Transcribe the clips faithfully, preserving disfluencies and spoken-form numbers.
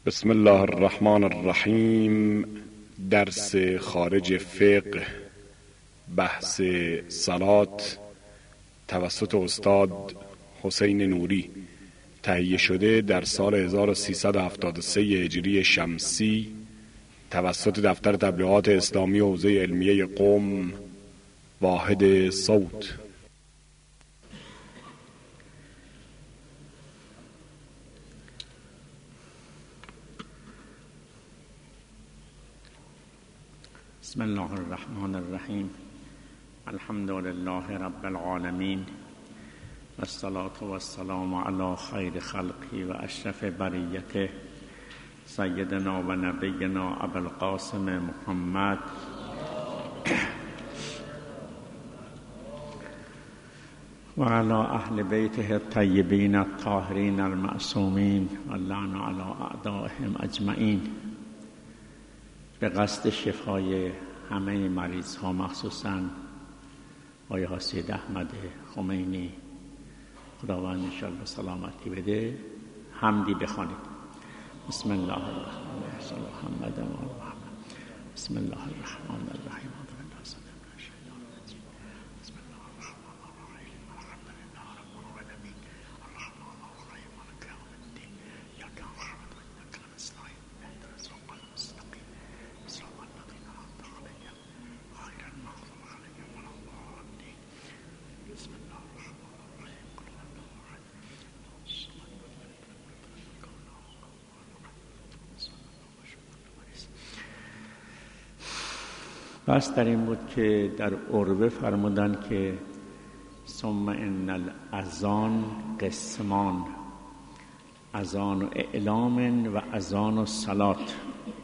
بسم الله الرحمن الرحیم. درس خارج فقه، بحث صلات توسط استاد حسین نوری، تهیه شده در سال هزار و سیصد و هفتاد و سه هجری شمسی توسط دفتر تبلیغات اسلامی حوزه علمیه قم، واحد صوت. بسم الله الرحمن الرحیم. الحمد لله رب العالمین و الصلاة و السلام علی خیر خلقی و اشرف بریته سیدنا و نبینا ابوالقاسم محمد و علی اهل بیته الطیبین الطاهرین المعصومین و اللعن علی اعدائهم اجمعین. به قصد شفای همه مریض ها، مخصوصاً آقای حسید احمد خمینی، خداوند انشاءالله سلامتی بده، حمدی بخوانید. بسم الله الرحمن الرحیم. محمد و محمد. بسم الله الرحمن الرحیم. بس در این بود که در عربه فرمودن که ثم ان الاذان قسمان، اذان و اعلام و اذان و صلات.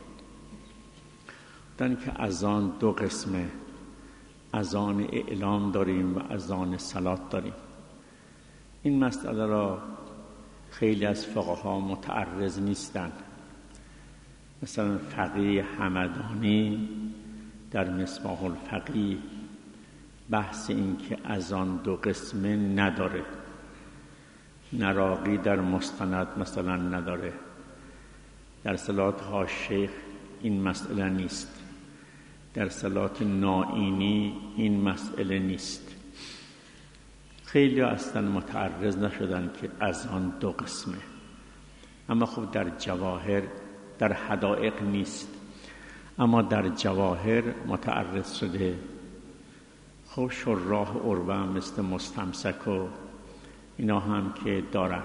دن که اذان دو قسمه، اذان اعلام داریم و اذان صلات داریم. این مسئله را خیلی از فقها متعرض نیستند. مثلا فقیه همدانی در مصباح الفقیه بحث این که اذان دو قسمه نداره. نراقی در مستند مثلا نداره. در صلات ها شیخ این مسئله نیست. در صلات نائینی این مسئله نیست. خیلی اصلا متعرض نشدن که اذان دو قسمه. اما خب در جواهر، در حدائق نیست، اما در جواهر متعرض شده. خب شراح عربه هم مثل مستمسک و اینا هم که دارن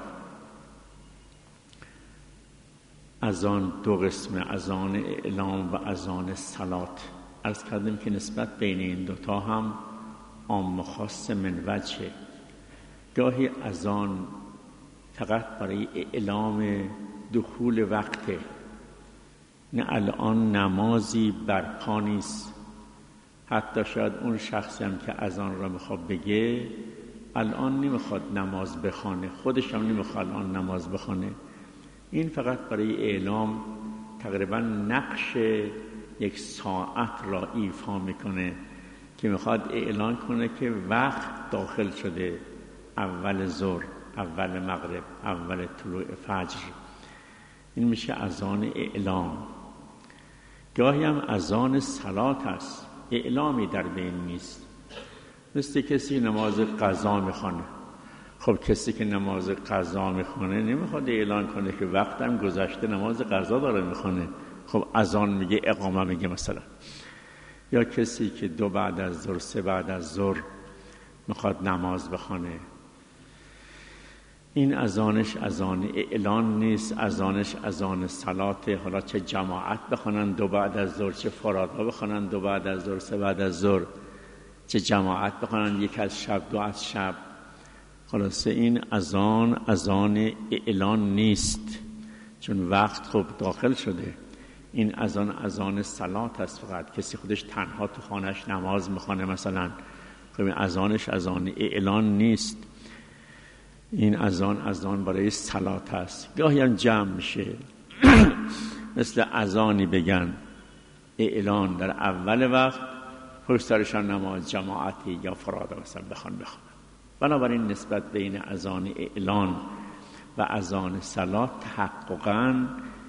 اذان دو قسمه، اذان اعلام و اذان صلات. عرض کردیم که نسبت بین این دوتا هم عام و خاص من وجهه. گاهی اذان فقط برای اعلام دخول وقته، نه الان نمازی برپا نیست. حتی شاید اون شخصی هم که اذان را میخواد بگه الان نمیخواد نماز بخونه، خودش هم نمیخواد الان نماز بخونه. این فقط برای اعلام تقریبا نقش یک ساعت را ایفا میکنه که میخواد اعلان کنه که وقت داخل شده، اول ظهر، اول مغرب، اول طلوع فجر. این میشه اذان اعلام. گاهی هم اذان صلات است، اعلامی در بین نیست. مثل کسی نماز قضا میخونه. خب کسی که نماز قضا میخونه نمیخواد اعلان کنه که وقتم گذشته، نماز قضا داره میخونه. خب اذان میگه، اقامه میگه مثلا. یا کسی که دو بعد از ظهر، سه بعد از ظهر میخواد نماز بخونه، این اذانش اذان اعلان نیست، اذانش اذان صلاته. حالا چه جماعت بخونن دو بعد از ظهر، چه فرادها بخونن دو بعد از ظهر، سه بعد از ظهر، چه جماعت بخونن یک از شب، دو از شب، خلاصه این اذان اذان اعلان نیست، چون وقت خب داخل شده. این اذان اذان صلات است. فقط کسی خودش تنها تو خانهش نماز میخونه مثلا، خب این اذانش اذان اعلان نیست. این اذان اذان برای صلات است. گاهی هم جمع میشه مثل اذانی بگن اعلان در اول وقت، پشت سرشان نماز جماعتی یا فرادا مثلا بخوان بخوان. بنابراین نسبت بین اذان اعلان و اذان صلات تحققاً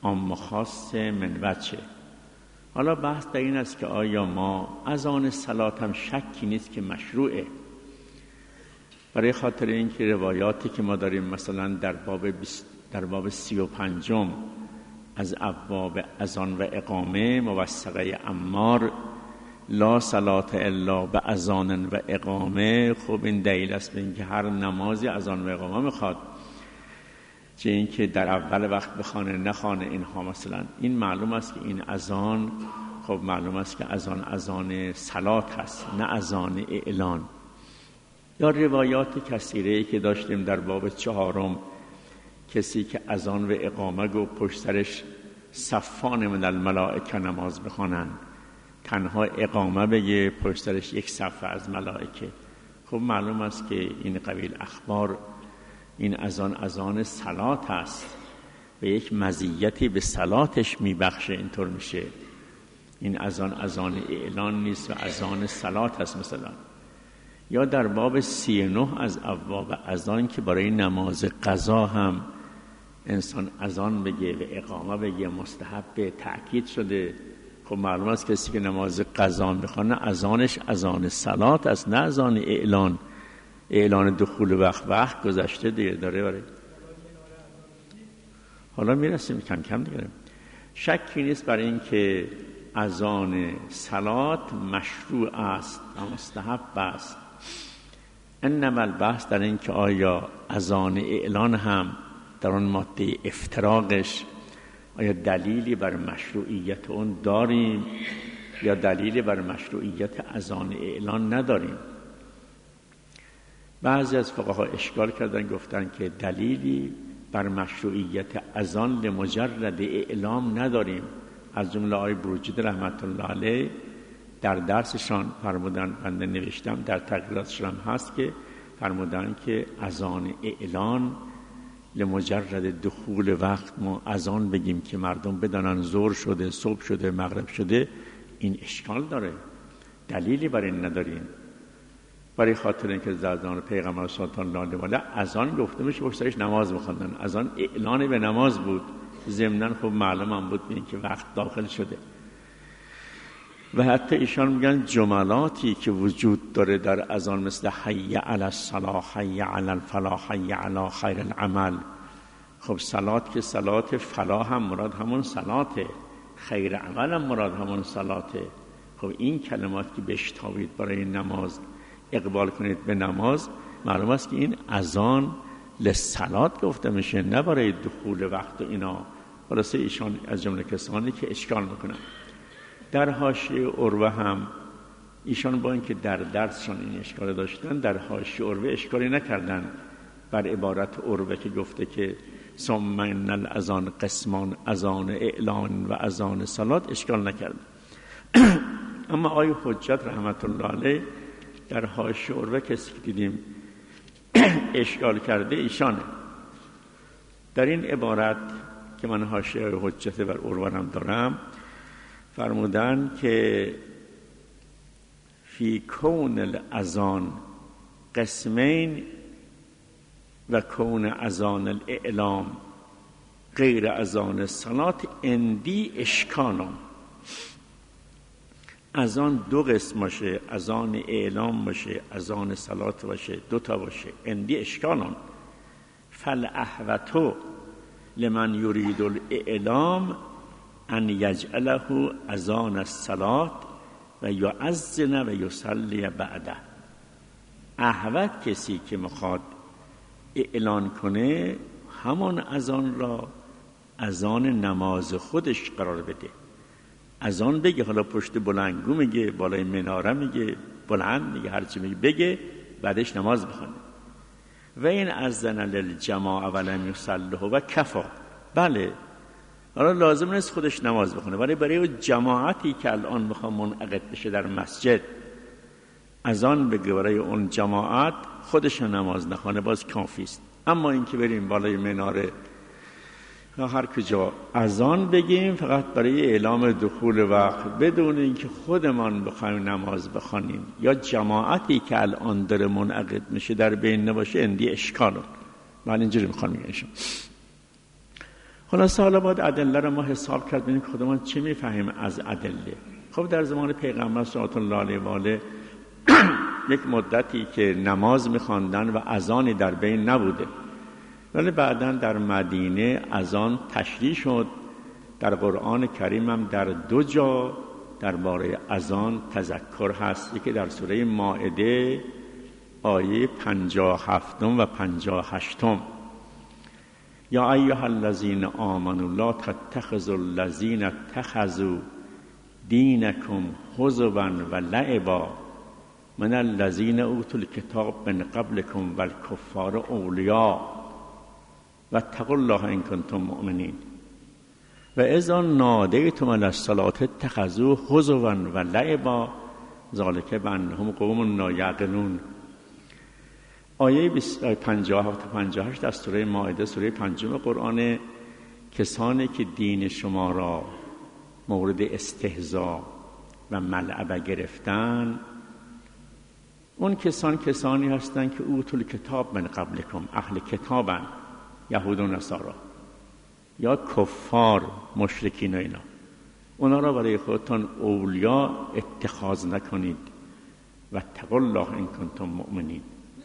عام خاص من وجه. حالا بحث در این است که آیا ما اذان صلات هم شکی نیست که مشروعه، برای خاطر اینکه روایاتی که ما داریم مثلا در باب در باب سی و پنجم از ابواب اذان و اقامه موثقه عمار لا صلات الا به اذان و اقامه، خب این دلیل است به اینکه هر نمازی اذان و اقامه میخواد، چه اینکه در اول وقت بخوانه نخوانه اینها. مثلا این معلوم است که این اذان، خب معلوم است که اذان اذان صلات هست نه اذان اعلان. یا روایات کثیره که داشتیم در باب چهارم، کسی که اذان و اقامه گو پشت سرش صفان من الملائکه نماز بخوانن، تنها اقامه بگه پشت سرش یک صف از ملائکه. خب معلوم است که این قبیل اخبار این اذان اذان صلات است و یک مزیتی به صلاتش میبخشه، اینطور میشه. این اذان اذان اعلان نیست و اذان صلات است. مثلا یا در باب سی و نه از ابواب اذان که برای نماز قضا هم انسان اذان بگه و اقامه بگه مستحب به تأکید شده. خب معلوم است کسی که نماز قضا بخونه اذانش اذان صلات است نه اذان اعلان. اعلان دخول وقت وقت گذشته دیگه داره برای. حالا میرسیم کم کم دیگه. شکی نیست برای این که اذان صلات مشروع است و مستحب است. انما البحث در این که آیا اذان اعلان هم در اون ماده افتراقش آیا دلیلی بر مشروعیت اون داریم یا دلیلی بر مشروعیت اذان اعلان نداریم. بعضی از فقها اشکال کردن، گفتن که دلیلی بر مشروعیت اذان لمجرد اعلام نداریم. از جمله آقای بروجرد رحمت الله علیه در درسشان فرمودن، بنده نوشتم در تقریراتشان هست که فرمودن که اذان اعلان لمجرد دخول وقت ما اذان بگیم که مردم بدانن ظهر شده، صبح شده، مغرب شده، این اشکال داره. دلیلی برای این نداریم. برای خاطر اینکه زمان پیغمبر صلی الله علیه و آله اذان گفته میشه پشت سرش نماز می‌خوندن. اذان اعلان به نماز بود. ضمناً خب معلوم هم بود که وقت داخل شده. و حتی ایشان میگن جملاتی که وجود داره در اذان مثل حی علی الصلاح، حی علی الفلاح، حی علی خیر العمل. خب صلات که صلات، فلاح هم مراد همون صلاته، خیر عمل هم مراد همون صلاته. خب این کلمات که بشتابید برای نماز اقبال کنید به نماز، معلوم است که این اذان للصلات گفته میشه نه برای دخول وقت و اینا. خلاصه ایشان از جمله کسانی که اشکال میکنن. در حاشیه عروه هم ایشان با اینکه در درسشان این اشکال داشتن، در حاشیه عروه اشکالی نکردن بر عبارت عروه که گفته که ثم ان الاذان قسمان، اذان اعلان و اذان صلات، اشکال نکردن. اما آقای حجت رحمت الله علیه در حاشیه عروه کسی که دیدیم اشکال کرده ایشانه. در این عبارت که من حاشیه حجت بر عروه هم دارم، فرمودن که فی کون الاذان قسمین و کون اذان الاعلام غیر اذان الصلات اندی اشکالم. اذان دو قسم باشه، اذان اعلام باشه، اذان صلات باشه، دو تا باشه، اندی اشکالم. فالاحوط لمن یرید الاعلام ان یجعله اذان الصلات و یؤذن و یصلی بعده. احوط کسی که میخواد اعلان کنه همان اذان را اذان نماز خودش قرار بده. اذان بگه، حالا پشت بلندگو میگه، بالای مناره میگه، بلند میگه، هرچی میگه بگه، بعدش نماز بخونه. و این اذن للجماعه ولم یصله و کفا. بله، حالا لازم نیست خودش نماز بخونه، ولی برای جماعتی که الان میخوام منعقد بشه در مسجد اذان بگه برای اون جماعت، خودش نماز نخونه، باز کافی است. اما اینکه بریم بالای مناره یا هر کجا اذان بگیم فقط برای اعلام دخول وقت بدون اینکه خودمان بخوایم نماز بخوانیم یا جماعتی که الان داره منعقد میشه در بین نباشه، اندی اشکالون. من اینجوری میخوام میگم. خلاصه حالا باید ادله رو ما حساب کرد ببینیم خودمون چی میفهمیم از ادله. خب در زمان پیغمبر صلی الله علیه و آله یک مدتی که نماز می‌خواندن و اذانی در بین نبوده، ولی بعداً در مدینه اذان تشریع شد. در قرآن کریم هم در دو جا درباره اذان تذکر هست. یکی در سوره مائده آیه پنجاه و هفتم و پنجاه و هشتم: یا ایها الذین آمنوا لا تتخذوا الذین اتخذوا دینکم هزوا و لعبا من الذین اوتوا الکتاب من قبلکم و الکفار اولیاء واتقوا الله ان کنتم مؤمنین و اذا نادیتم الی الصلاة اتخذوها هزوا و لعبا ذلک بانهم قوم لا یعقلون. آیه پنجاه تا پنجاه و هشت از سوره مائده، سوره پنجم قرآن: کسانی که دین شما را مورد استهزاء و ملعبه گرفتن، اون کسان کسانی هستند که اوتوا الکتاب من قبلکم، اهل کتابن، یهود و نصارا یا کفار مشرکین و اینا، اونا را برای خودتان اولیا اتخاذ نکنید. و اتقوا الله ان کنتم مؤمنین.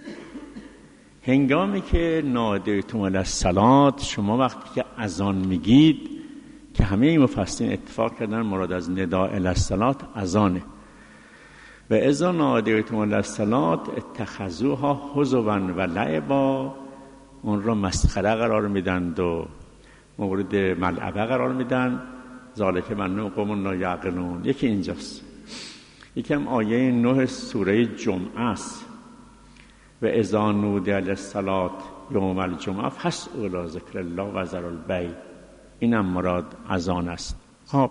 هنگامی که نادیتم الی الصلاة، شما وقتی که اذان میگید، که همه مفسرین اتفاق کردن مراد از نداء الی الصلاة اذانه، و اذا نادیتم الی الصلاة اتخذوها هزوا و لعبا، اون را مسخره قرار میدن و مورد ملعبه قرار میدن. ذالک بانهم قوم لا یعقلون. یکی اینجاست. یکی هم آیه نه سوره جمعه است: و اذا نودی للصلاة یوم الجمعه فاسعوا الی ذکر الله و ذروا البیع. اینم مراد اذان است. خب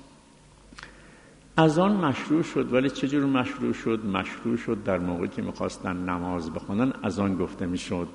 اذان مشروع شد، ولی چجور مشروع شد؟ مشروع شد در موقعی که میخواستن نماز بخونن اذان گفته میشد.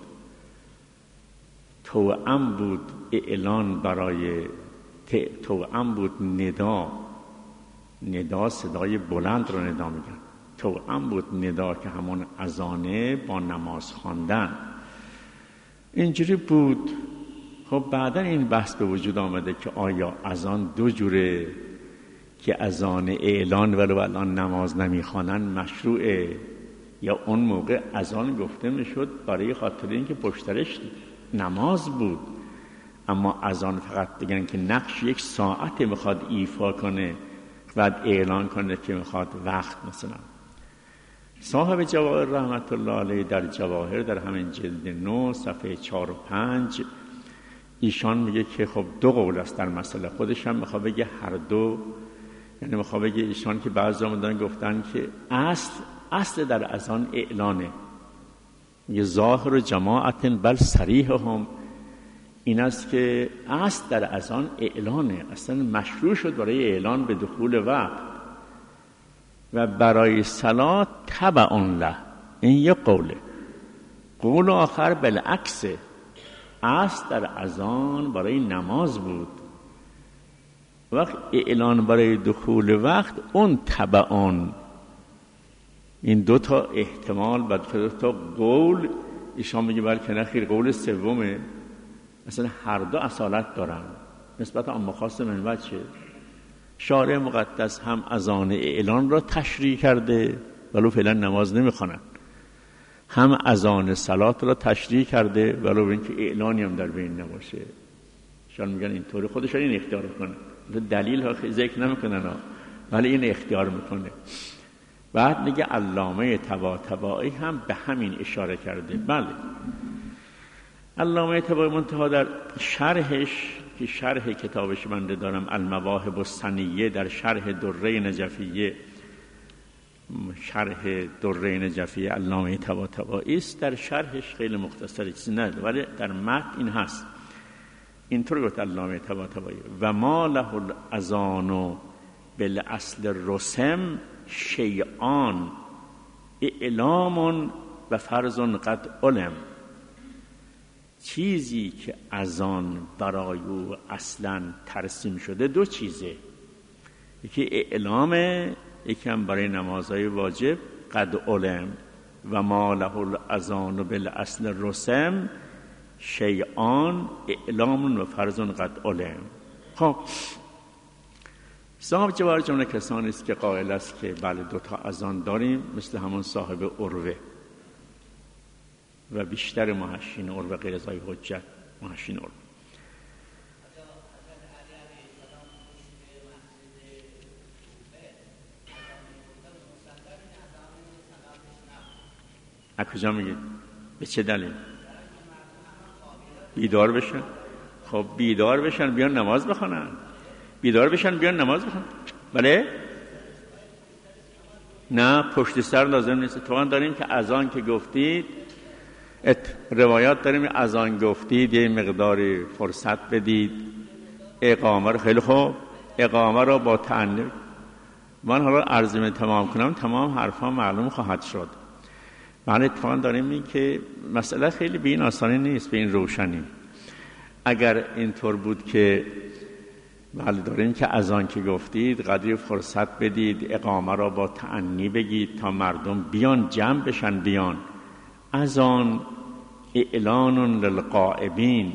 توأم بود اعلان برای توأم بود ندا. ندا صدای بلند رو ندا میگن. توأم بود ندا که همون اذانه با نماز خواندن. اینجوری بود. خب بعدا این بحث به وجود آمده که آیا اذان دو جوره، که اذان اعلان ولو الان نماز نمیخوانن مشروعه، یا اون موقع اذان گفته میشد برای خاطر اینکه پشترش نماز بود، اما اذان فقط بگن که نقش یک ساعت میخواد ایفا کنه، بعد اعلان کنه که میخواد وقت. مثلا صاحب جواهر رحمت الله علیه در جواهر در همین جلد نو صفحه چهار و پنج ایشان میگه که خب دو قول است در مسئله. خودش هم میخواد بگه هر دو، یعنی میخواد بگه ایشان که بعضی آمدن گفتن که اصل اصل در اذان اعلانه. یه ظاهر و جماعت بل صریح هم این است که اصل در اذان اعلانه، اصلا مشروع شد برای اعلان به دخول وقت، و برای صلات تبع له. این یه قوله. قول آخر بالعکسه، اصل در اذان برای نماز بود، وقت اعلان برای دخول وقت اون تبعان. این دو تا احتمال بعد دو تا قول ایشان میگه بلکه نخیر قول سومه، مثلا هر دو اصالت دارن نسبت عام خاص من وجه. شارع مقدس هم اذان اعلان را تشریع کرده ولو فعلا نماز نمیخوانن، هم اذان صلات را تشریع کرده ولو اینکه اعلانی هم در بین نباشه. شان میگن اینطوری خودشون این اختیار میکنه، دلیل ها ذکر نمیکنن ولی این اختیار میکنه. بعد میگه علامه طباطبایی هم به همین اشاره کرده. بله علامه طباطبایی منتها در شرحش که شرح کتابش بنده دارم المواهب السنیه، در شرح دره نجفیه، شرح دره نجفیه علامه طباطبایی است، در شرحش خیلی مختصری چیزی نداره ولی در متن این هست. اینطور گفت علامه طباطبایی: و ما له الاذان بالاصل رسم شیعان اعلام و فرض قد علم. چیزی که اذان برای او اصلا ترسیم شده دو چیزه، یکی اعلامه، یکی هم برای نمازهای واجب قد علم. و ما له الاذان بالاصل رسم شیعان اعلام و فرض قد علم. خب صاحب جواهر جمله کسانی است که قائل است که بله دوتا اذان داریم، مثل همون صاحب عروه و بیشتر محشین عروه غیر از حجت محشین عروه. از کجا میگید؟ به چه دلیل؟ بیدار بشن. خب بیدار بشن بیان نماز بخونن، بیدار بشن بیان نماز بخونن. بله؟ نه پشت سر لازم نیست. اتفاقا داریم که اذان که گفتید روایات داریم اذان گفتید یه مقداری فرصت بدید، اقامه رو خیلی خوب اقامه رو با تعنی. من حالا عرض تمام کنم تمام حرفا معلوم خواهد شد. بله اتفاقا داریم این که مسئله خیلی به این آسانی نیست، به این روشنی. اگر اینطور بود که بله داریم که اذان که گفتید قدری فرصت بدید، اقامه را با تعنی بگید تا مردم بیان جمع بشن بیان. اذان اعلان للغائبین،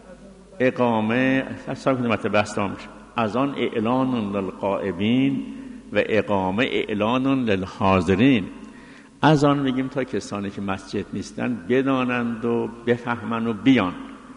اقامه اصلا که مطلب بحث تمام میشه. اذان اعلان للغائبین و اقامه اعلان للحاضرین. اذان بگیم تا کسانی که مسجد نیستن بدانند و بفهمن و بیان.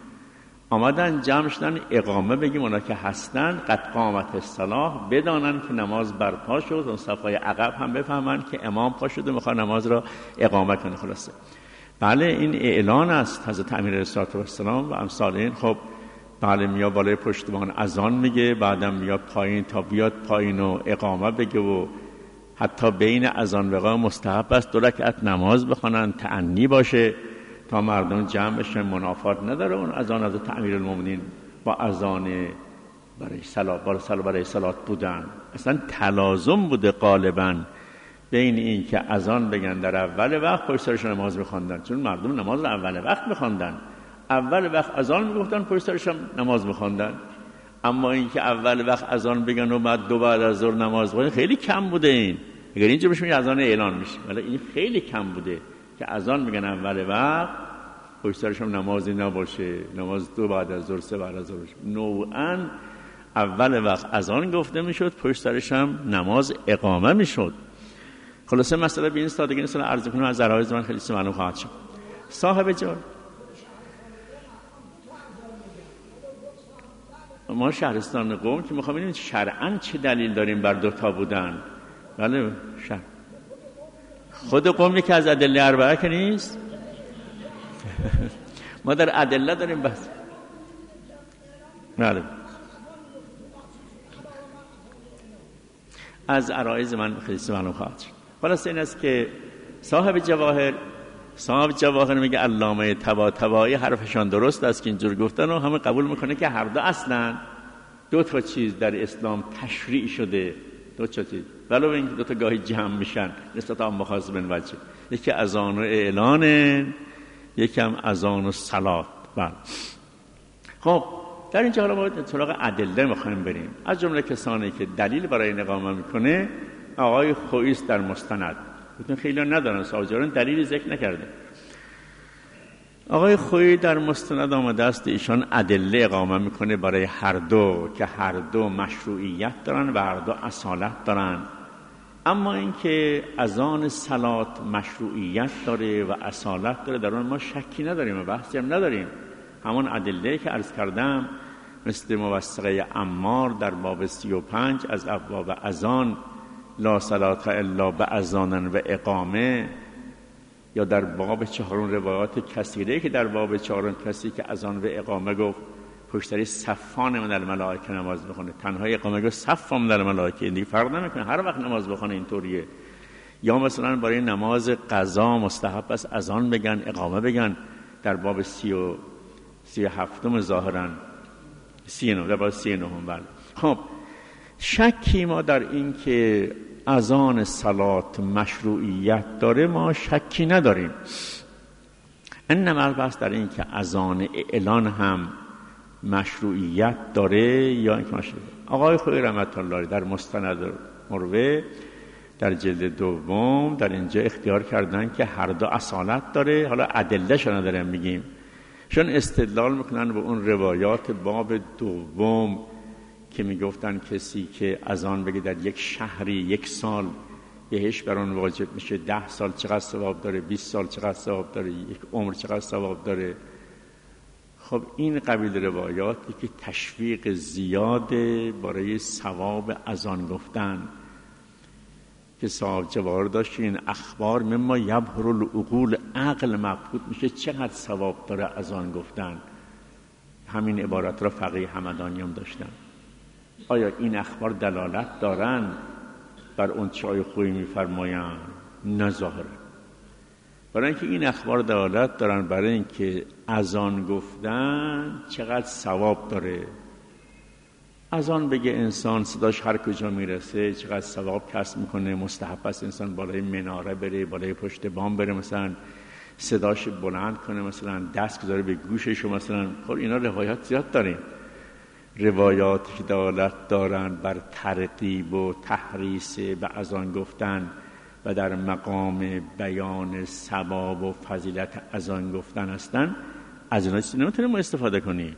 آمدن جمع شدن اقامه بگیم اونا که هستن قد قامت الصلاة بدانن که نماز برپا شد. اون صفای عقب هم بفهمن که امام پا شده میخواد نماز را اقامه کنه. خلاصه بله این اعلان است. حضرت امیر علیه السلام و امثال این خب بله میاد بالای پشتوان اذان میگه، بعدم میاد پایین تا بیاد پایین و اقامه بگه و حتی بین اذان و اقامه مستحب است دو رکعت نماز بخونن، تعنی باشه تا مردم جمع بشن. منافات نداره اون اذان از امیرالمومنین با اذان برای صلات برای صلات برای صلات بودن. اصلا تلازم بوده غالبا بین این که اذان بگن در اول وقت پشت سرش نماز بخوندن، چون مردم نماز رو اول وقت بخوندن. اول وقت اذان میگفتن پشت سرش نماز بخوندن. اما این که اول وقت اذان بگن و بعد دو بعد از ظهر نماز بخونن خیلی کم بوده. این اگر اینجا بشه اذان اعلان میشه، ولی این خیلی کم بوده که اذان میگن اول وقت پشت سرش نمازی نباشه، نماز دو بعد از ظهر سه بعد از ظهر. نوعاً اول وقت اذان گفته میشد، پشت سرش هم نماز اقامه میشد. خلاصه مسئله به این سادگی نیست. عرض کنم از عرایض من خیلی معلوم خواهد شد. صاحب جان ما شهرستان قم که میخوام ببینیم شرعاً چه دلیل داریم بر دو تا بودن. بله شهر خود قم یکی از ادله اربعه که نیست. ما در ادله داریم بس. بله از عرایض من خیلی معلوم خواهد شد. خلاص این است که صاحب جواهر صاحب جواهر میگه علامه طباطبایی حرفشان درست است که اینجور گفتن و همه قبول میکنه که هر دو اصلا دو تا چیز در اسلام تشریع شده. دو تا چیز ولو اینکه دو تا گاهی جمع میشن نسبت هم مخاص بن وجه، یکی اذان و اعلان، یکم اذان و صلات. بله خب در اینجا حالا ما سراغ ادله میخوایم بریم. از جمله کسانی که دلیل برای این اقامه میکنه آقای خویی است در مستند. بتون خیلی ندارن ساجران دلیلی ذکر نکرده. آقای خویی در مستند آمده است ایشان ادله اقامه میکنه برای هر دو که هر دو مشروعیت دارن و هر دو اصالت دارن. اما اینکه اذان صلات مشروعیت داره و اصالت داره در اون ما شکی نداریم و بحثی هم نداریم. همون ادله که عرض کردم مثل موثقه عمار در باب سی و پنج از ابواب اذان لا صلات الا باذان و اقامه، یا در باب چهارم روایات کثیره که در باب چهارم کسی که اذان و اقامه گفت پشتری صفان من الملائکه نماز بخونه، تنها اقامه گفت صفان من الملائکه، دیگه فرق نمیکنه هر وقت نماز بخونه اینطوریه. یا مثلا برای نماز قضا مستحب است اذان بگن اقامه بگن در باب سی و سی و هفتم ظاهرا سی نهم در باب سی نهم. بله خب شکی ما در این که اذان صلات مشروعیت داره ما شکی نداریم. انما البته در این که اذان اعلان هم مشروعیت داره یا اینکه مشروعیت. آقای خویی رحمت الله علیه در مستند مروه در جلد دوم در اینجا اختیار کردن که هر دو اصالت داره. حالا ادله شو نداریم میگیم، چون استدلال میکنن به اون روایات باب دوم که میگفتن کسی که اذان بگه در یک شهری یک سال بهش بر اون واجب میشه، ده سال چقدر ثواب داره، بیست سال چقدر ثواب داره، یک عمر چقدر ثواب داره. خب این قبیل روایاتی که تشویق زیاده برای ثواب اذان گفتن که صاحب جواهر داشت این اخبار مما یبهر العقول، عقل مبهوت میشه چقدر ثواب داره اذان گفتن. همین عبارت را فقیه همدانیان داشتن. آیا این اخبار دلالت دارن بر اون چه آیه خویی میفرمایند؟ نه ظاهرا. برای اینکه این اخبار دلالت دارن برای اینکه اذان گفتن چقدر ثواب داره. اذان بگه انسان صداش هر کجا میرسه چقدر ثواب کسب میکنه. مستحب است انسان بالای مناره بره، بالای پشت بام بره، مثلا صداش بلند کنه، مثلا دست بذاره به گوشش، مثلا خب اینا روایات زیاد داریم. روایاتی که دلالت دارن بر ترغیب و تحریص به اذان گفتن و در مقام بیان ثواب و فضیلت اذان گفتن هستن، از اینا چیزی نمیتونیم استفاده کنیم.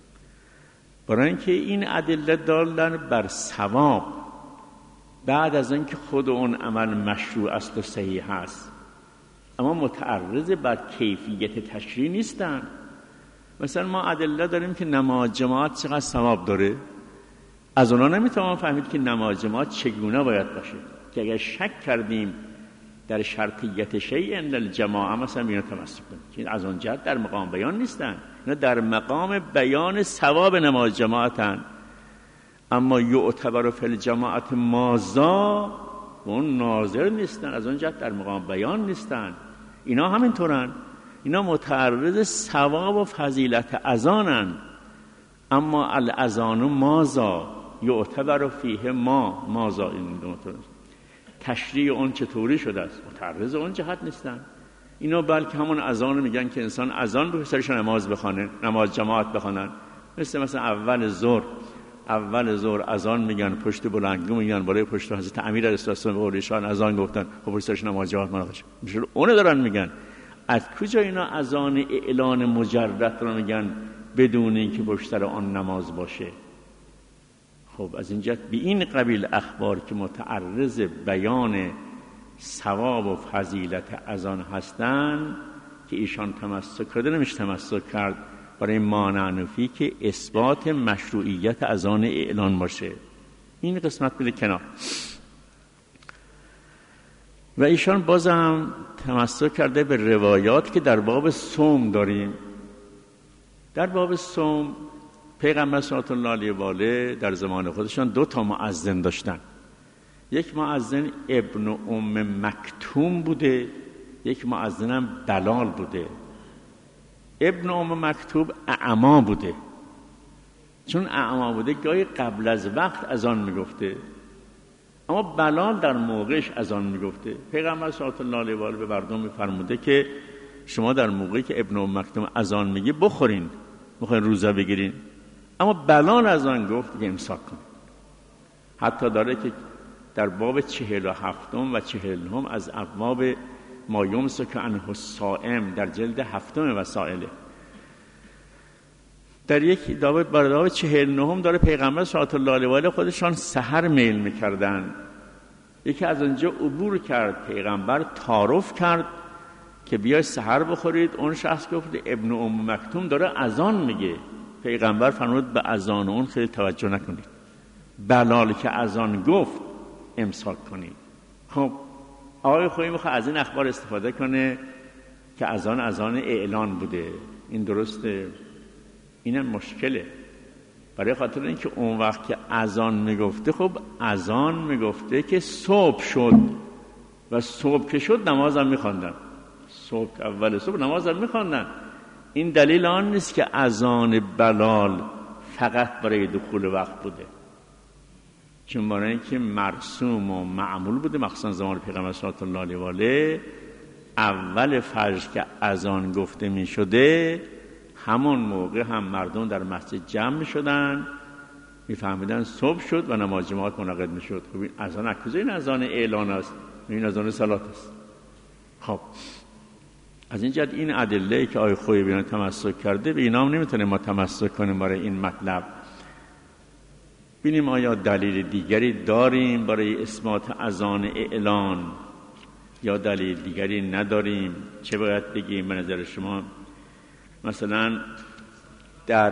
برای اینکه این ادله دالن بر ثواب بعد از اینکه خود اون عمل مشروع است و صحیح است، اما متعرض بر کیفیت تشریع نیستن. مثلا ما ادله داریم که نماز جماعت چقدر ثواب داره، از اونا نمیتونم فهمید که نماز جماعت چگونه باید باشه، که اگر شک کردیم در شرطیت شیء ان الجماعه مثلا اینا تمسک کنیم که از اون جهت در مقام بیان نیستن، اینا در مقام بیان ثواب نماز جماعتن. اما یعتبر فی الجماعت مازا و اون ناظر نیستن، از اون جهت در مقام بیان نیستن. اینا همینطورن، اینا متعرض ثواب و فضیلت اذانن. اما الاذان مازا یعتبر فیه ما مازا، این دو تشریع اون چطوری شده است، متعرض اون جهت نیستن اینا، بلکه همون اذان میگن که انسان اذان به سرش نماز بخونه، نماز جماعت بخونن. مثل مثلا اول ظهر اول ظهر اذان میگن، پشت بلندگو میگن، بالای پشت حضرت امیر علیه السلام به اولیشان اذان گفتن، خب به سرش نماز جماعت مناقشه میشه. اون دارن میگن از کجا اینا اذان اعلان مجرد رو میگن بدون اینکه پشت سر آن نماز باشه؟ خب از این جهت به این قبیل اخبار که متعرض بیان ثواب و فضیلت اذان هستند که ایشان تمسک کرده، نمیشه تمسک کرد برای مانعنفی که اثبات مشروعیت اذان اعلان باشه. این قسمت بده کنار. و ایشان بازم تمسک کرده به روایات که در باب صوم داریم. در باب صوم پیغمبر صلی الله علیه و آله در زمان خودشان دو تا مؤذن داشتن. یک مؤذن ابن ام مکتوم بوده، یک مؤذن هم بلال بوده. ابن ام مکتوم اعما بوده، چون اعما بوده گاهی قبل از وقت اذان میگفته، اما بلال در موقعش اذان میگفته. پیغمبر صلی الله علیه و آله به مردم میفرموده که شما در موقعی که ابن ام مکتوم اذان میگه بخورین، بخورین روزه بگیرین، اما بلال اذان گفت که امساک کن. حتی داره که در باب چهل و هفتم و چهل نهم از ابواب ما یمسک عنه الصائم در جلد هفتم وسائله، در یک باب باب چهل نهم داره پیغمبر صلی الله علیه و آله خودشان سحر میل میکردن. یکی از اونجا عبور کرد، پیغمبر تعارف کرد که بیای سحر بخورید. اون شخص گفت ابن ام مکتوم داره اذان میگه. پیغمبر فرمود به اذان اون خیلی توجه نکنید، بلال که اذان گفت امساک کنید. خب آقای خویی میخواد از این اخبار استفاده کنه که اذان اذان اعلان بوده. این درسته؟ اینم مشکله، برای خاطر اینکه اون وقت که اذان میگفته، خب اذان میگفته که صبح شد و صبح که شد نمازم میخواندن، صبح اول صبح نمازم میخواندن. این دلیل آن نیست که اذان بلال فقط برای دخول وقت بوده، چون برای اینکه مرسوم و معمول بوده، مخصوصا زمان پیغمبر صلی الله علیه و آله اول فجر که اذان گفته می شده، همون موقع هم مردم در مسجد جمع می شدن، می فهمیدن صبح شد و نماز جماعت منعقد می شد. خب این اذان اکوزه، این اذان اعلان است، این اذان صلات است. خب از این جهت این ادله که آقای خویی بیان تمسک کرده به اینا هم نمیتونه ما تمسک کنیم برای این مطلب. ببینیم آیا دلیل دیگری داریم برای اثبات اذان اعلان یا دلیل دیگری نداریم؟ چه باید بگیم به نظر شما؟ مثلا در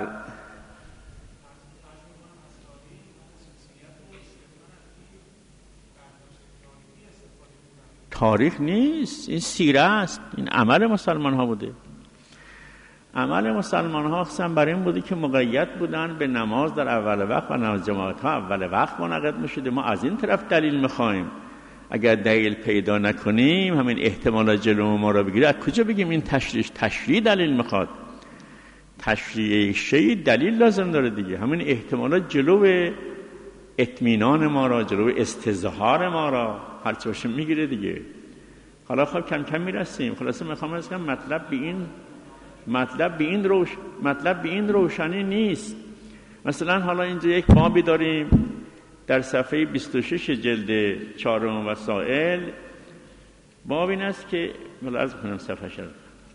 تاریخ نیست، این سیره است، این عمل مسلمان ها بوده. عمل مسلمان ها اصلا برای این بوده که مقید بودن به نماز در اول وقت و نماز جماعت ها اول وقت منعقد می شده. ما از این طرف دلیل میخوایم. اگر دلیل پیدا نکنیم، همین احتمالات جلو ما را بگیره، از کجا بگیم این تشریع تشریع دلیل میخواد؟ تشریع شیء دلیل لازم داره دیگه. همین احتمالات جلو اطمینان ما را، جلو استظهار ما را هرچی باشه میگیره دیگه. حالا خب کم کم میرسیم. خلاصه میخوام از کنم مطلب به این مطلب به این روش مطلب به این روشنی نیست. مثلا حالا اینجا یک بابی داریم در صفحه بیست و شش جلد چهارم وسائل. باب این است که حالا عرض کنم صفحه شد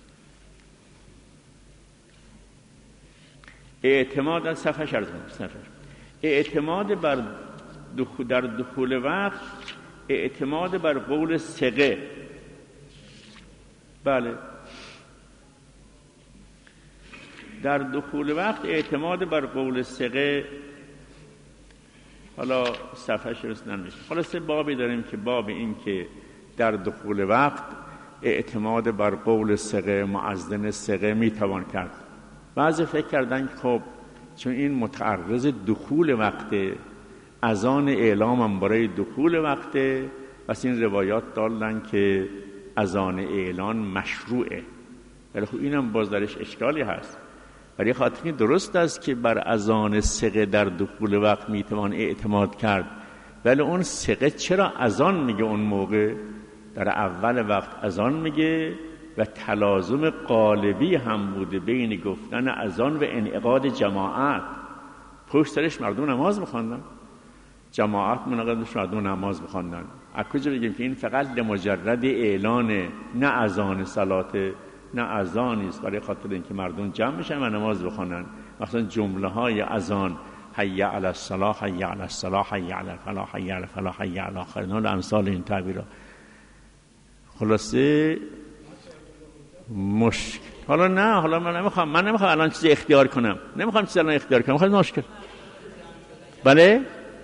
اعتماد از صفحه شد صفحه اعتماد بر دخول در دخول وقت، اعتماد بر قول ثقه. بله، در دخول وقت اعتماد بر قول ثقه. حالا صفحه رسیدن میشه. خلاصه بابی داریم که باب این که در دخول وقت اعتماد بر قول ثقه، مؤذن ثقه میتوان کرد. بعضی فکر کردن که خب چون این متعرض دخول وقته، اذان اعلام هم برای دخول وقته، پس این روایات دارن که اذان اعلان مشروعه. ولی خب اینم باز درش اشکالی هست. برای خاطر این درست است که بر اذان ثقه در دخول وقت میتوان اعتماد کرد، ولی اون ثقه چرا اذان میگه اون موقع؟ در اول وقت اذان میگه و تلازم قالبی هم بوده بین گفتن اذان و انعقاد جماعت. پشت سرش مردم نماز بخواندن، جماعت منعقد مردم نماز بخواندن. از کجا بگیم که این فقط لمجرد اعلان، نه اذان صلاته، نه اذانی است برای خاطر اینکه مردم جمع بشن و نماز بخوانن. مثلا جمله های اذان حی علی الصلاح، حی علی الصلاح، حی علی الفلاح، حی علی الفلاح، حی علی آخرین، امثال این تعبیرها. خلاصه مشکل. حالا نه، حالا من نمیخوام من نمیخوام الان چیزی اختیار کنم، نمیخوام چیزی الان اختیار کنم، میخوام مشکل. بله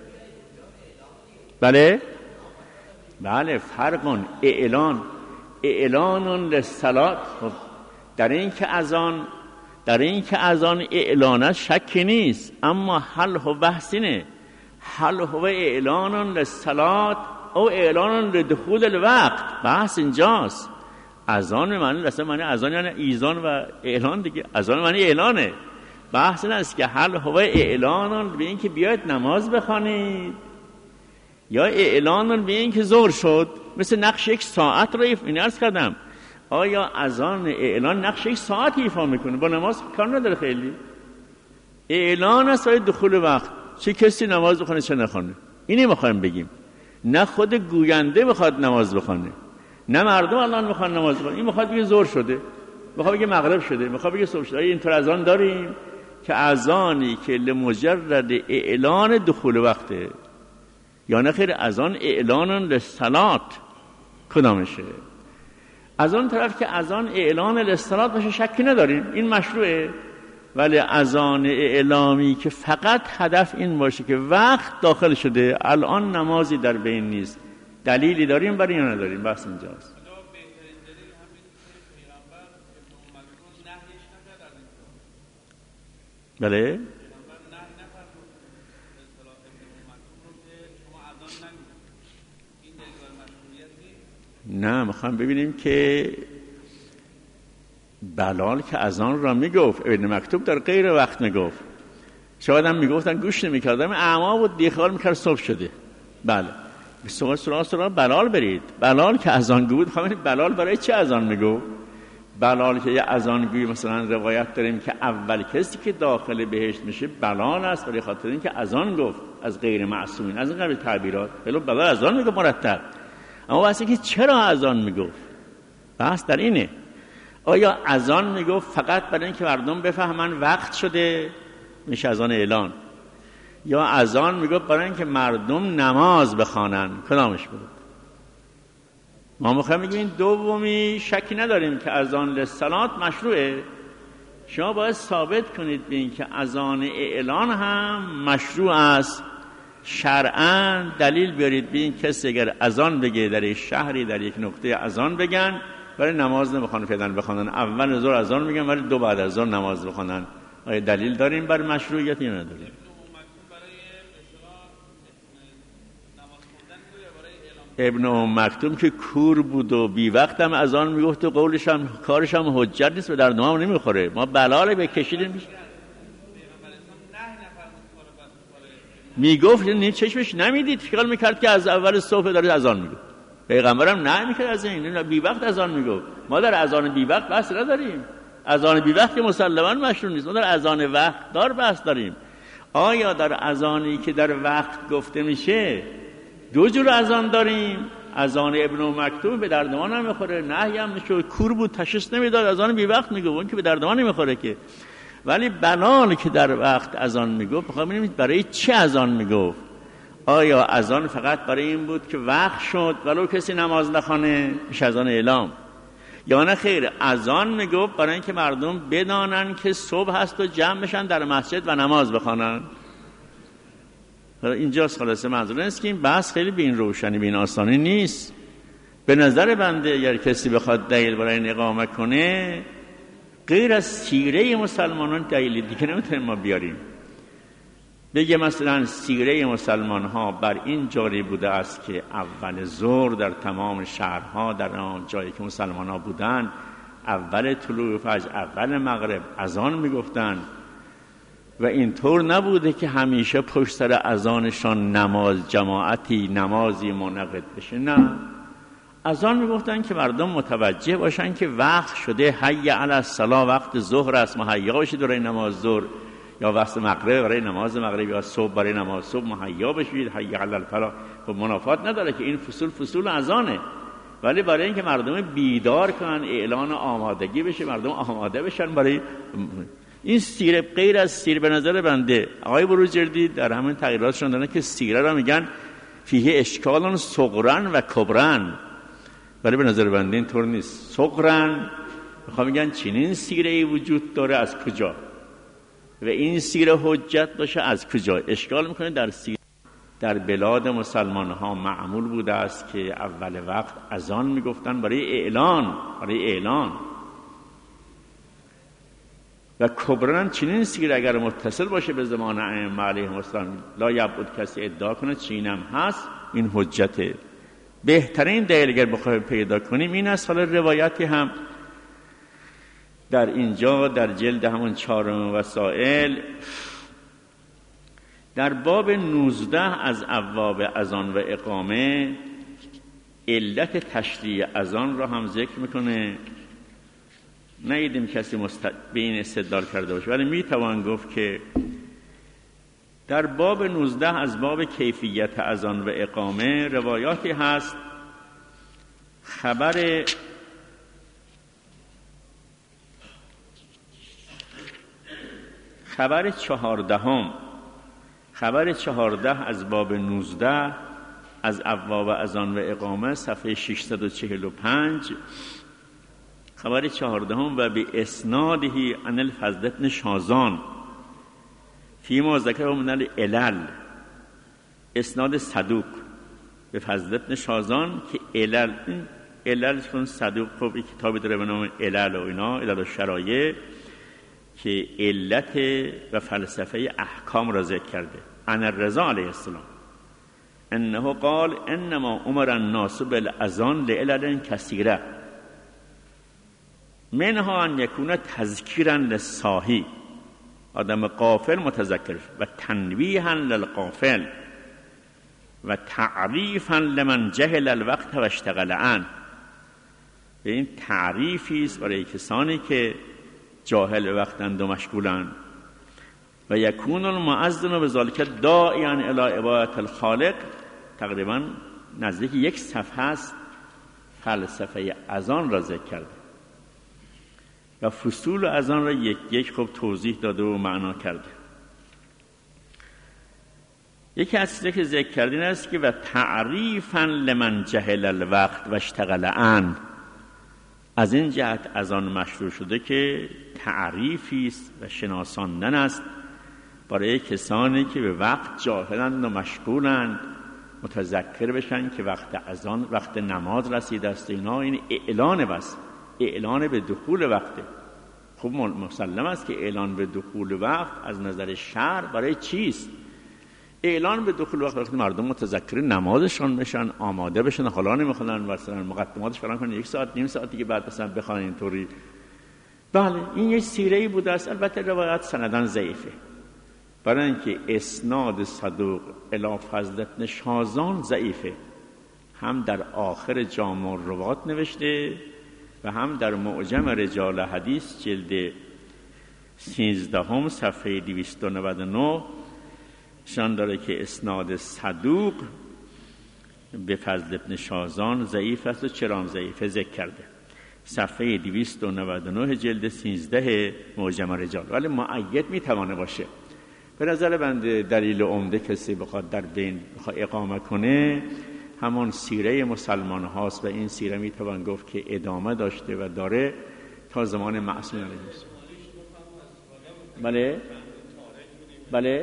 بله بله فرقون اعلان اعلان للصلات. در این که اذان در این که اذان اعلان شکی نیست، اما حل هو بحثینه. حل هو اعلان للصلات او اعلان لدخول الوقت. بحث اینجاست. اذان معنی اصلا معنی اذان یعنی ایذان و اعلان دیگه. اذان معنی اعلانه. بحث این است که حل هو اعلان به این که بیاید نماز بخوانید، یا اعلان به این که ظهر شد. مثل نقش یک ساعت رو این عرض کردم. آیا اذان اعلان نقش یک ساعت ایفا میکنه؟ با نماز کار نداره خیلی. اعلان است برای دخول وقت، چه کسی نماز بخونه چه نخونه. اینی میخوایم بگیم. نه خود گوینده میخواد نماز بخونه، نه مردم الان میخوان نماز بخونه. این میخواد بگه ظهر شده، میخواد بگه مغرب شده، میخواد بگه صبح شده. اینطور اذان داریم که اذانی که لمجرد اعلان دخول وقته، یا نه خیر اذان اعلان للصلات کدامشه؟ از اون طرف که اذان اعلان للصلات باشه شکی نداریم، این مشروعه. ولی اذان اعلامی که فقط هدف این باشه که وقت داخل شده، الان نمازی در بین نیست، دلیلی داریم برای یا نداریم؟ بحث اینجاست. بله نه، میخوام ببینیم که بلال که اذان را میگفت، ابن مکتوب در غیر وقت میگفت، شاید هم میگفتن گوش نمیکردم، اعما بود دیخال میکرد صبح شده. بله سوال سوال سوال بلال برید. بلال که اذان گو بود، خواهیم بلال برای چه اذان میگفت؟ بلال که یه اذان گوی مثلا روایت داریم که اول کسی که داخل بهشت میشه بلال است، برای خاطر اینکه اذان گفت از غیر معصومین، از این قبیل تعبیرات. بلال بلال اذان میگفت مرتب. اما واسه که چرا اذان میگفت؟ بحث در اینه. آیا اذان میگفت فقط برای اینکه مردم بفهمن وقت شده میشه اذان اعلان، یا اذان میگفت برای اینکه مردم نماز بخوانن؟ کدامش بود؟ ما میخوایم بگیم این دومی شکی نداریم که اذان للصلات مشروعه. شما باید ثابت کنید به این که اذان اعلان هم مشروع است شرعاً. دلیل بیارید به این کسی اگر اذان بگه در یک شهری در یک نقطه اذان بگن برای نماز نمیخوان فعلا بخونن، اول ظهر اذان میگن ولی دو بعد از ظهر نماز بخونن. آیا دلیل داریم بر مشروعیت یا نداریم؟ ابن ام مکتوم که کور بود و بی وقت هم اذان میگفت و قولش هم کارش هم حجت نیست، به درد ما نمیخوره. ما بلاله بکشیدیم میشه. میگفت نه چشمش نمیدید، خیال میکرد که از اول صبح داره اذان میگفت. پیغمبرم نه میکرد از این بی وقت اذان میگفت. ما در اذان بی وقت بحث نداریم. اذان بی وقت که مسلماً مشروع نیست. ما در اذان وقت دار بحث داریم. آیا در اذانی که در وقت گفته میشه دو جور اذان داریم؟ اذان ابن مکتوم به درد ما نمیخوره، نهی هم میشه، کور بود تشخیص نمیداد، اذان بی وقت میگه اون که به درد ما نمیخوره که. ولی بلال که در وقت اذان میگفت میخوام ببینیم برای چه اذان میگفت. آیا اذان فقط برای این بود که وقت شد ولو کسی نماز نخونه میشه اذان اعلام، یا نه خیر اذان میگفت برای اینکه مردم بدانن که صبح هست و جمع بشن در مسجد و نماز بخوانن؟ اینجاست خلاصه منظور است که این بحث خیلی به این روشنی به این آسانی نیست. به نظر بنده اگر کسی بخواد دلیل برای این اقامه کنه غیر از سیره مسلمانان دلیل دیگه نمیتونیم ما بیاریم. بگه مثلا سیره مسلمان ها بر این جاری بوده است که اول ظهر در تمام شهرها در آن جایی که مسلمان ها بودن اول طلوع فجر اول مغرب اذان میگفتن و اینطور نبوده که همیشه پشت سر اذانشان نماز جماعتی نمازی منعقد بشه. نه، اذان میگفتن که مردم متوجه باشن که وقت شده، حی علی الصلاه، وقت ظهر است، مهیا باشید برای نماز ظهر، یا وقت مغرب برای نماز مغرب، یا صبح برای نماز صبح مهیا بشید، حی علی الفلاح. خب منافات نداره که این فصول فصول اذانه، ولی برای اینکه مردم بیدار کنن اعلان آمادگی بشه، مردم آماده بشن برای این سیره. غیر از سیره به نظر بنده آقای بروجردی در همین تغییراتشون دارن که سیره را میگن فیه اشکالان صغرن و کبرن، ولی به نظر بنده اینطور نیست. صغرن میخوام میگن چنین سیره ای وجود داره از کجا و این سیره حجت باشه از کجا. اشکال میکنه در سیره در بلاد مسلمان ها معمول بوده است که اول وقت اذان میگفتن برای اعلان برای اعلان و کبران چنین سیره اگر متصل باشه به زمان ائمه علیهم السلام لا یبعد کسی ادعا کنه چینم هست، این حجته. بهترین دلیل اگر بخوایم پیدا کنیم این است. حالا روایتی هم در اینجا در جلد همون چهارم وسائل در باب نوزده از ابواب اذان و اقامه علت تشریع اذان را هم ذکر میکنه. نیدیم کسی مست... به این استدلال کرده باشه، ولی میتوان گفت که در باب نوزده از باب کیفیت اذان و اقامه روایاتی هست. خبر خبر چهاردهم خبر چهارده از باب نوزده از ابواب اذان و اقامه صفحه ششصد و چهل و پنج. خبر چهاردهم و به اسنادهی عن الفضل بن شازان فیما ذکر من العلل، اسناد صدوق به فضل بن شازان که علل علل چون صدوق خب یک کتابی داره به نام علل و اینا، علل و شرایع، که علت و فلسفه احکام را ذکر کرده. عن الرضا علیه السلام انه قال انما امر الناس بالاذان لعلل کثیره منها ان یکون تذکیرا للصاحی، آدم غافل متذکر، و تنویها للغافل و تعریفا لمن جهل الوقت و اشتغل عنه. به این تعریفی است برای کسانی که جاهل وقتند و مشغولند. و یکون المؤذن بذلک داعیا الی عبادت الخالق. تقریبا نزدیک یک صفحه است فلسفه اذان را ذکر کرده. و فصول اذان را یک یک خب توضیح داده و معنا کرده. یکی از چیزایی که ذکر کردین است که و تعریفا لمن جهل الوقت و اشتغل عن، از این جهت اذان مشروع شده که تعریفی است و شناساندن است برای کسانی که به وقت جاهلند و مشغولند، متذکر بشن که وقت اذان، وقت نماز رسیده است. اینا این اعلان بس، اعلان به دخول وقته. خب مسلم است که اعلان به دخول وقت از نظر شرع برای چیست؟ اعلان به دخول وقت وقتی مردم متذکر نمازشان بشن، آماده بشن، حالا نمیخونن مثلا مقدماتش فرام کنن یک ساعت نیم ساعت دیگه بعد مثلا بخوان اینطوری. بله این یک سیره‌ای بوده است. البته روایت سنداً ضعیفه، برای اینکه اسناد صدوق الی فضل بن شازان ضعیفه، هم در آخر جامع الروات نوشته و هم در معجم رجال حدیث جلد سیزدهم صفحه دویست و نود و نه شان داره که اسناد صدوق به فضل بن شازان ضعیف است. و چرا ضعیفه ذکر کرده صفحه دویست و نود و نه جلد سیزده معجم رجال، ولی مؤید میتوانه باشه. به نظر بنده دلیل عمده کسی بخواد در بین بخواد اقامه کنه همان سیره مسلمان هاست و این سیره میتوان گفت که ادامه داشته و داره تا زمان معصوم علیه السلام. بله بله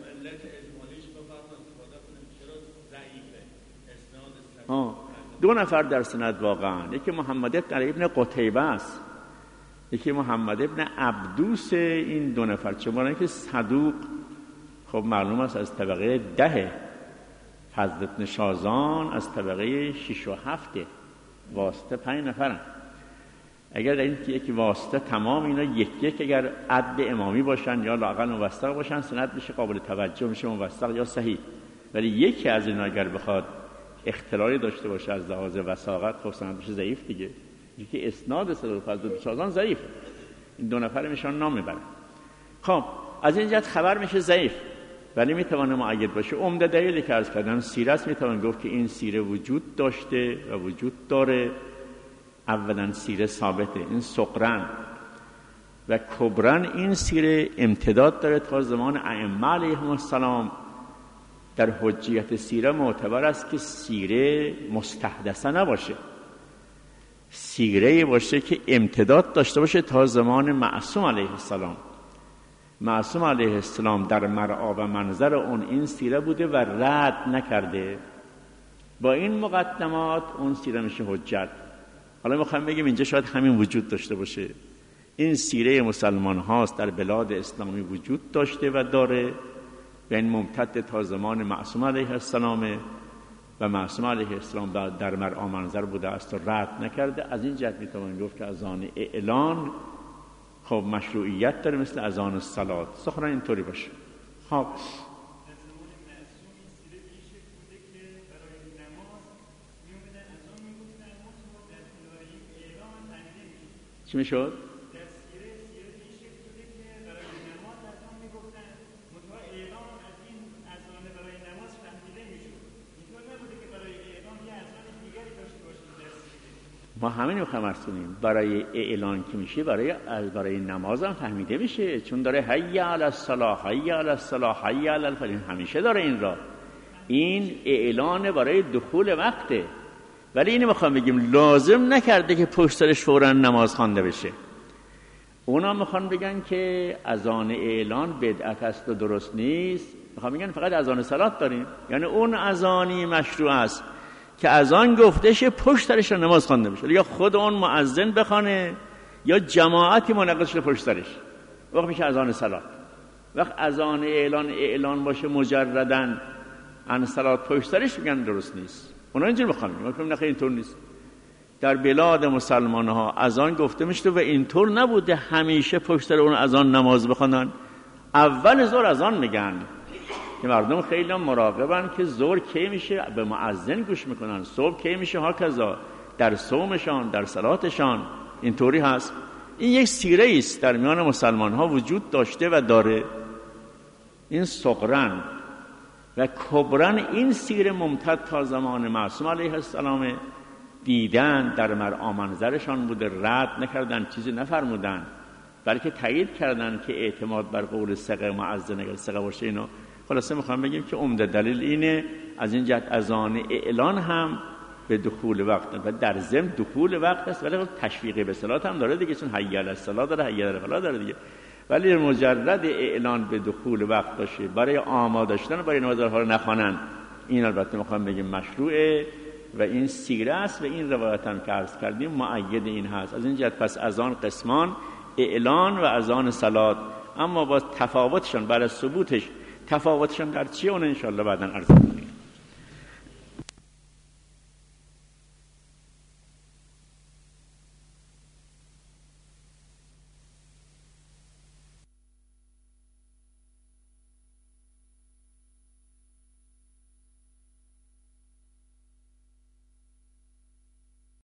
آه. دو نفر در سند واقعا، یکی محمد ابن ابن قتیبه است، یکی محمد ابن عبدوس. این دو نفر چون که صدوق خب معلوم است از طبقه ده، فضل بن شازان از طبقه شش و هفته، واسطه پنج نفرن. اگر این که یکی واسطه تمام اینا یک یک اگر عد امامی باشن یا لااقل موثق باشن سند میشه قابل توجه، میشه موثق یا صحیح. ولی یکی از اینا اگر بخواد اختلالی داشته باشه از لحاظ وثاقت خب سند میشه ضعیف دیگه. یکی اسناد صدوق فضل بن شازان ضعیف، این دو نفر میشن نام میبرن. خب از این جهت خبر میشه ضعیف، ولی میتونه مؤید باشه. عمده دلیلی که عرض کردم سیره است، میتوان گفت که این سیره وجود داشته و وجود داره. اولا سیره ثابته، این صغرن و کبرن این سیره امتداد داره تا زمان ائمه علیهم السلام. در حجیت سیره معتبر است که سیره مستحدثه نباشه، سیره باشه که امتداد داشته باشه تا زمان معصوم علیه السلام. معصوم علیه السلام در مرعا و منظر اون این سیره بوده و رد نکرده. با این مقدمات اون سیره میشه حجت. حالا میخوام بگیم اینجا شاید همین وجود داشته باشه. این سیره مسلمان هاست در بلاد اسلامی وجود داشته و داره و این ممتد تا زمان معصوم علیه السلام و معصوم علیه السلام در مرعا منظر بوده است و رد نکرده. از این جهت میتوان گفت که اذان اعلان خب مشروعیت داره مثل اذان الصلات. سخن اینطوری باشه. خب چی میشد؟ ما همین رو خمرسونیم. برای اعلان که میشه برای برای نماز هم فهمیده میشه، چون داره حی علی الصلاح حی علی الصلاح حی علی الفلاح، همیشه داره این را. این اعلان برای دخول وقته. ولی اینو میخوام بگیم لازم نکرده که پشت سرش فوراً نماز خوانده بشه. اونا میخوان بگن که اذان اعلان بدعت است و درست نیست. میخوام بگن فقط اذان صلات داریم، یعنی اون اذانی مشروع است که اذان گفتشه پشت سرش نماز خوانده بشه، یا خود اون مؤذن بخونه یا جماعتی منعقد شه پشت سرش، وقت میشه اذان صلات. وقت اذان اعلان اعلان باشه مجرداً عن صلات پشت سرش میگن درست نیست. اونا اینجوری میخوان، میگن نه اینطور نیست. در بلاد مسلمان ها اذان گفته میشه و اینطور نبوده همیشه پشت سر اون اذان نماز بخونن. اول ظهر اذان میگن که مردم خیلی مراقبن که ظهر کی میشه به مؤذن گوش میکنن، صبح کی میشه، ها کذا در صومشان در صلاتشان اینطوری هست. این یک سیره است در میان مسلمان ها وجود داشته و داره. این صغرن و کبرن این سیره ممتد تا زمان معصوم علیه السلام دیدن در مرعا منظرشان بوده، رد نکردن، چیزی نفرمودن، بلکه تایید کردن که اعتماد بر قول ثقه معزن اگر ثقه باشه. اینو خلاصه میخوام بگیم که عمده دلیل اینه از این جهت اذان اعلان هم به دخول وقت و در ضمن دخول وقت است، ولی تشویق به صلات هم داره دیگه، چون حی علی الصلاه داره، حی علی الفلاح داره دیگه. ولی مجرد اعلان به دخول وقت باشه برای آماده شدن برای نمازها رو نخوانن، این البته میخوام بگیم مشروعه و این سیره است و این روایت هم که عرض کردیم مؤید این هست. از این جهت پس اذان قسمان، اعلان و اذان صلات، اما با تفاوتشون برای ثبوتش تفاوتشون در چیه اون ان شاء الله بعداً عرض کنم.